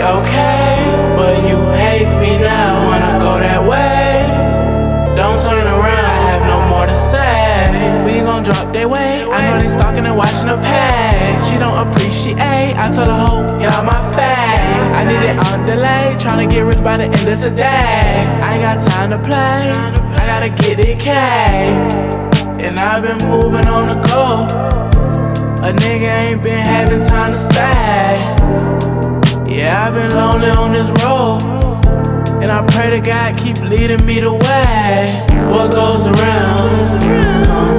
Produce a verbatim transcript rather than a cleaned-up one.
okay, but you hate me now. Wanna go that way? Don't turn around, I have no more to say. We gon' drop their weight, I know they stalking and watching the page. She don't appreciate, I told her, hope, get out my face. I need it on delay, tryna get rich by the end of today. I ain't got time to play, I gotta get it K. And I've been moving on the go. A nigga ain't been having time to stay. Yeah, I've been lonely on this road, and I pray to God keep leading me the way. What goes around, come